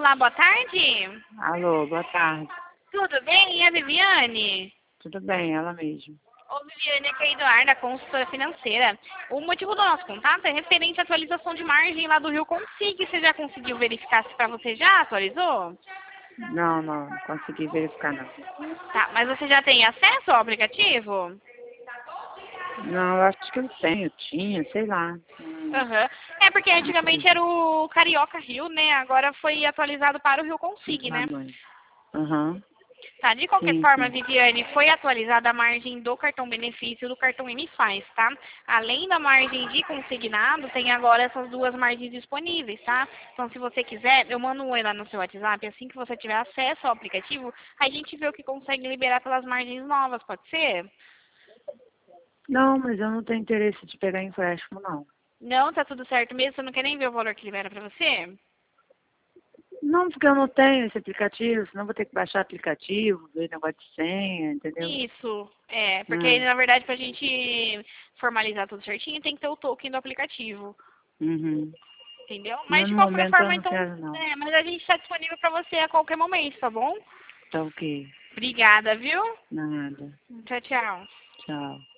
Olá, boa tarde. Alô, boa tarde. Tudo bem? E a Viviane? Tudo bem, ela mesma. Ô, Viviane, aqui é a Eduarda, consultora financeira. O motivo do nosso contato é referente à atualização de margem lá do Rio Consig. Você já conseguiu verificar se para você já atualizou? Não consegui verificar não. Tá, mas você já tem acesso ao aplicativo? Não, eu acho que eu tenho, tinha, sei lá. Aham. É porque antigamente era o Carioca Rio, né? Agora foi atualizado para o Rio Consig, né? Aham. Tá, de qualquer Sim, forma, sim. Viviane, foi atualizada a margem do cartão benefício do cartão MFaz, tá? Além da margem de consignado, tem agora essas duas margens disponíveis, tá? Então, se você quiser, eu mando um oi lá no seu WhatsApp, assim que você tiver acesso ao aplicativo, a gente vê o que consegue liberar pelas margens novas, pode ser? Não, mas eu não tenho interesse de pegar empréstimo, não. Não, tá tudo certo mesmo? Você não quer nem ver o valor que libera pra você? Não, porque eu não tenho esse aplicativo, senão eu vou ter que baixar aplicativo, ver negócio de senha, entendeu? Isso, porque Ah, na verdade pra gente formalizar tudo certinho tem que ter o token do aplicativo. uhum. Entendeu? Mas Mas de no qualquer momento eu forma, não então, quero, não. mas a gente está disponível para você a qualquer momento, tá bom? Tá ok. Obrigada, viu? Nada. Tchau, tchau. Tchau.